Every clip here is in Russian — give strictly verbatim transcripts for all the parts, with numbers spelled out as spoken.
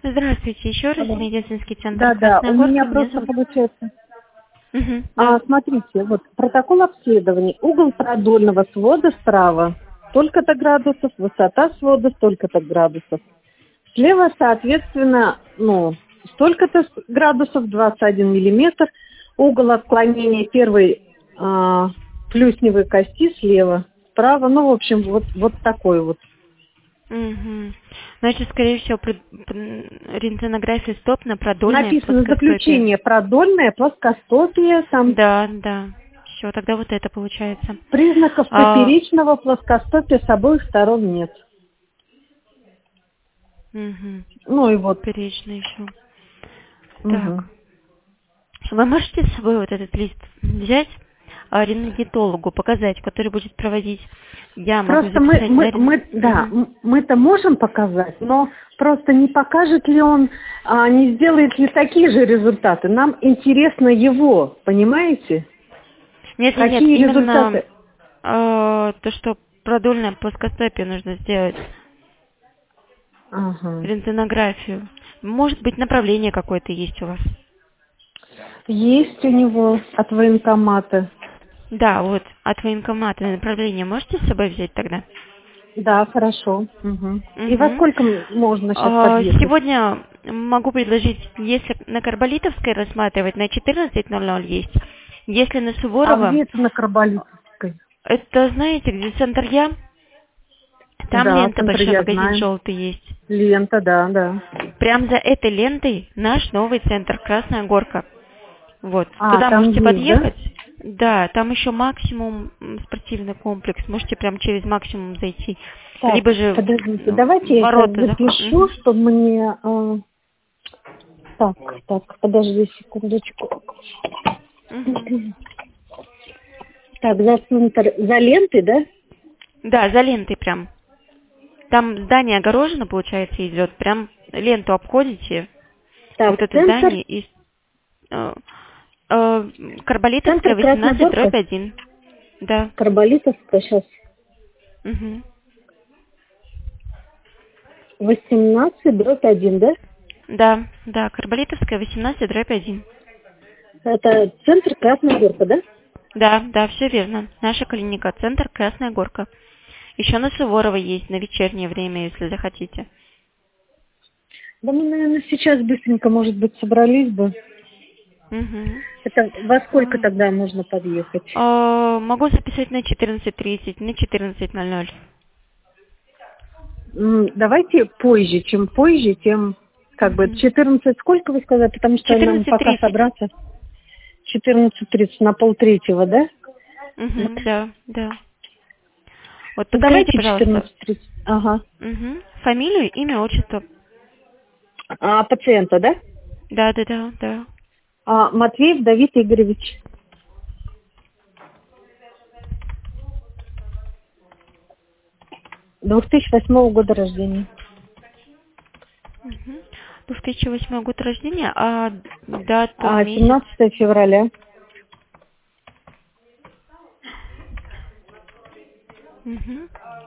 Здравствуйте, еще раз, Алло. медицинский центр Да, да, у Красногорка. меня Меня просто зовут... получается. Мгм, А, да. смотрите, вот протокол обследования. Угол продольного свода справа столько-то градусов, высота свода столько-то градусов. Слева, соответственно, ну, столько-то с- градусов, двадцать один миллиметр. Угол отклонения первой а, плюсневой кости слева, справа. Ну, в общем, вот, вот такой вот. Мгм. Значит, скорее всего, при- при- рентгенография стоп на продольное Написано плоскостопие. заключение продольное, плоскостопие, там Да, да. Все, тогда вот это получается. признаков А, поперечного плоскостопия с обоих сторон нет. мгм. Ну и вот. Поперечно еще. Так. Мгм. Вы можете с собой вот этот лист взять, а, рентгенологу показать, который будет проводить? Я могу Просто мы, записать на мы, рен- мы, да, Мгм. м- мы-то можем показать, но просто не покажет ли он, а, не сделает ли такие же результаты. Нам интересно его, понимаете? Нет, нет, нет, Какие именно результаты? э, то, что продольное плоскостопие нужно сделать, Ага. рентгенографию. Может быть, направление какое-то есть у вас. Есть у него от военкомата. Да, вот, от военкомата направление можете с собой взять тогда? Да, хорошо. Мгм. И во Угу. сколько м- можно сейчас подъехать? Сегодня могу предложить, если на Карболитовской рассматривать, на четырнадцать ноль ноль есть. Если на А Суворова, где это на Карболитовской? это знаете, где центр Я? Там Да, лента, центр большой я магазин знаю. желтый есть. Лента, да, да. Прям за этой лентой наш новый центр Красная Горка. Вот, А, туда там можете есть, да? подъехать. Да, там еще максимум м, спортивный комплекс. Можете прям через максимум зайти. Так, Либо же подождите, ну, давайте в я сейчас ворота запишу, заходить. чтобы мне... э, Так, так, подожди секундочку. Так, за центр, за лентой, да? Да, за лентой прям. Там здание огорожено, получается, идет. Прям ленту обходите. Вот Так, это центр, здание и э, э, Карболитовская центр восемнадцать Красногорка, дробь один. Да. Карболитовская, сейчас, Мгм. восемнадцать дробь один, да? Да, да, Карболитовская восемнадцать дробь один. Это центр Красногорка, да? Да, да, все верно. Наша клиника, центр Красная Горка. Еще на Суворова есть на вечернее время, если захотите. Да мы, наверное, сейчас быстренько, может быть, собрались бы. Мгм. Это во сколько А, тогда можно подъехать? а, могу записать на четырнадцать тридцать, на четырнадцать ноль ноль. М, Давайте позже, чем позже, тем как бы Мгм. четырнадцать сколько вы сказали, потому что нам четырнадцать пока тридцать. собраться четырнадцать тридцать на полтретьего, да? Мгм, да, да. Вот Ну подскажите, давайте пожалуйста, четырнадцать тридцать. Ага. мгм, фамилию, имя, отчество. А пациента, да? Да, да, да, да. А, Матвеев Давид Игоревич. две тысячи восьмого года рождения. Мгм. две тысячи восьмой год рождения, а дата, А месяц. семнадцатого февраля. Мгм.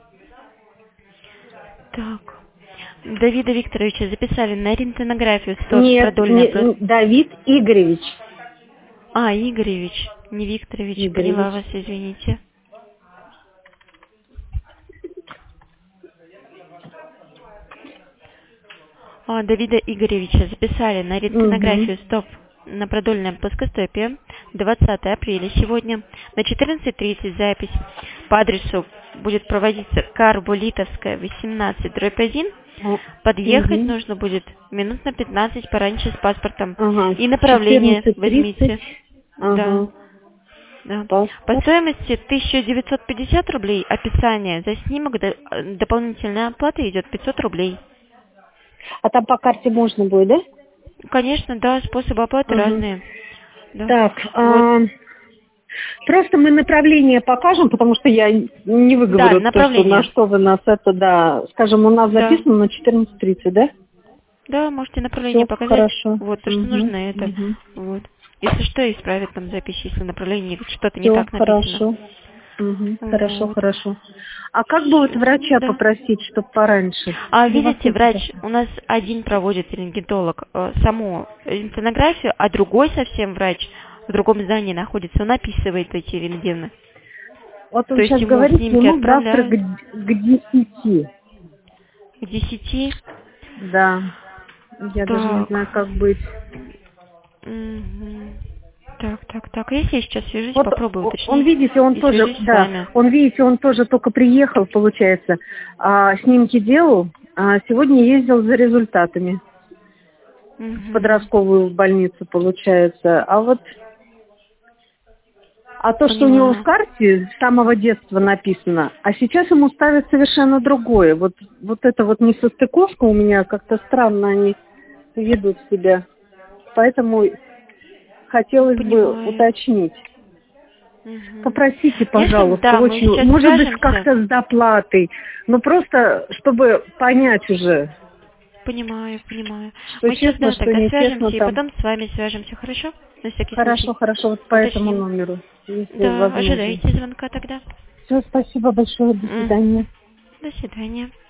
Так. Давида Викторовича записали на рентгенографию стоп Нет, продольная. не, про- н- Давид Игоревич. А, Игоревич, не Викторович, Игоревич. поняла вас, извините. А, Давида Игоревича записали на Угу. рентгенографию стоп на продольное плоскостопие двадцатого апреля сегодня на четырнадцать тридцать запись по адресу будет проводиться Карболитовская восемнадцать дробь один. Подъехать Угу. нужно будет минут на пятнадцать пораньше с паспортом. Ага. И направление четырнадцать тридцать. возьмите. Да, Ага. да. По Паспорт. стоимости тысяча девятьсот пятьдесят рублей описание. За снимок до- дополнительная оплата идет пятьсот рублей. А там по карте можно будет, да? Конечно, да, способы оплаты Ага. разные. Да. Так, Вот. а, просто мы направление покажем, потому что я не Да, выговорю то, что на направление. что вы нас это, да. Скажем, у нас Да. записано на четырнадцать тридцать, да? Да, можете направление Все показать. хорошо. Вот, то, что Угу. нужно, это. Угу. Вот. Если что, исправят там запись, если направление что-то не Все так написано. хорошо. Мгм. Хорошо, Вот. хорошо. А как бы вот врача Да. попросить, чтобы пораньше? А Или видите, вообще врач, куда? у нас один проводит рентгенолог э, саму рентгенографию, а другой совсем врач в другом здании находится, он описывает эти рентгены. Вот То он есть сейчас ему говорит, снимки ему завтра к, отправляют к десяти. к десяти. Да. Я даже не знаю, Так. как быть. Мгм. Так, так, так. Если я сейчас свяжусь, Вот попробую о- он, уточнить видите, он и тоже, свяжусь с да, вами. он, видите, он тоже только приехал, получается, а, снимки делал, а сегодня ездил за результатами в Мгм. подростковую больницу, получается. А вот, а то, что у него в Понимаю. карте с самого детства написано, а сейчас ему ставят совершенно другое. Вот, вот это вот несостыковка у меня, как-то странно они ведут себя. Поэтому хотелось бы Понимаю. уточнить. Мгм. Попросите, Если пожалуйста, да, мы очень, сейчас может быть, свяжемся. как-то с доплатой, но просто, чтобы понять уже, Понимаю, понимаю. что Мы сейчас, честно, да, что тогда нечестно свяжемся и там. потом с вами свяжемся, хорошо? На всякий Хорошо, случай. хорошо, вот по этому Уточним. номеру, если Да, возможно. ожидаете звонка тогда. Все, спасибо большое, до Мгм. свидания. До свидания.